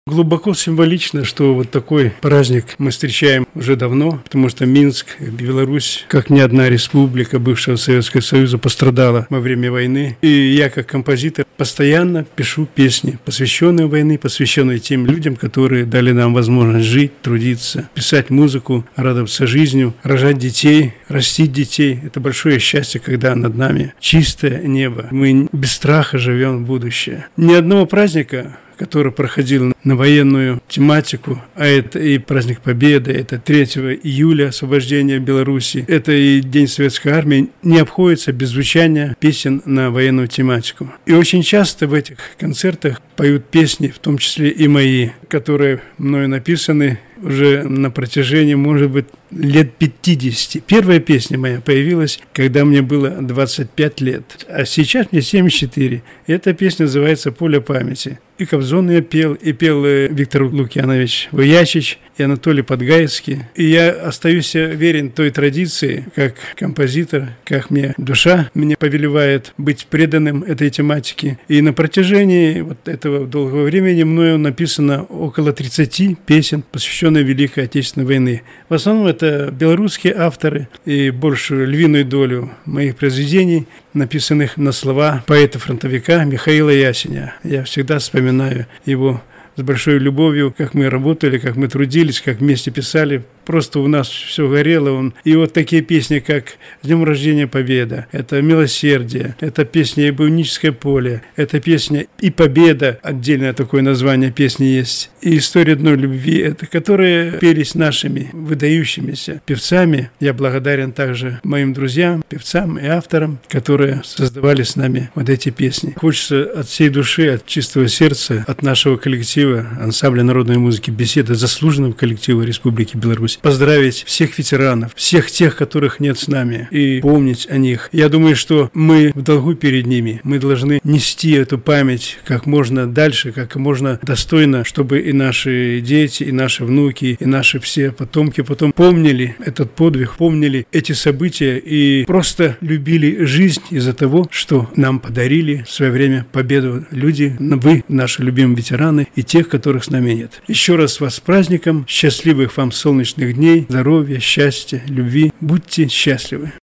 Глубоко символично, что вот такой праздник мы встречаем уже давно, потому что Минск, Беларусь, как ни одна республика бывшего Советского Союза, пострадала во время войны. И я, как композитор, постоянно пишу песни, посвященные войне, посвященные тем людям, которые дали нам возможность жить, трудиться, писать музыку, радоваться жизнью, рожать детей, растить детей. Это большое счастье, когда над нами чистое небо. Мы без страха живем в будущее. Ни одного праздника, который проходил на военную тематику, а это и праздник Победы, это 3 июля освобождение Беларуси, это и День Советской Армии, не обходится без звучания песен на военную тематику. И очень часто в этих концертах поют песни, в том числе и мои, которые мною написаны уже на протяжении, может быть, лет 50. Первая песня моя появилась, когда мне было 25 лет, а сейчас мне 74. Эта песня называется «Поле памяти». И Кобзон я пел, и пел Виктор Лукьянович Воячич, и Анатолий Подгайский. И я остаюсь верен той традиции, как композитор, как мне душа меня повелевает быть преданным этой тематике. И на протяжении вот этого долгого времени мною написано около 30 песен, посвященных Великой Отечественной войны. В основном это белорусские авторы, и большую львиную долю моих произведений написанных на слова поэта-фронтовика Михаила Ясеня. Я всегда вспоминаю его с большой любовью, как мы работали, как мы трудились, как вместе писали. Просто у нас все горело. И вот такие песни, как «С днем рождения Победа», это «Милосердие», это песня «И Буйническое поле», это песня «И Победа», отдельное такое название песни есть, и «История одной любви», это которые пелись нашими выдающимися певцами. Я благодарен также моим друзьям, певцам и авторам, которые создавали с нами вот эти песни. Хочется от всей души, от чистого сердца, от нашего коллектива, ансамбля народной музыки «Беседа», заслуженного коллектива Республики Беларусь, поздравить всех ветеранов, всех тех, которых нет с нами, и помнить о них. Я думаю, что мы в долгу перед ними. Мы должны нести эту память как можно дальше, как можно достойно, чтобы и наши дети, и наши внуки, и наши все потомки потом помнили этот подвиг, помнили эти события и просто любили жизнь из-за того, что нам подарили в свое время победу люди, вы, наши любимые ветераны, и тех, которых с нами нет. Еще раз вас с праздником, счастливых вам солнечных дней, здоровья, счастья, любви. Будьте счастливы.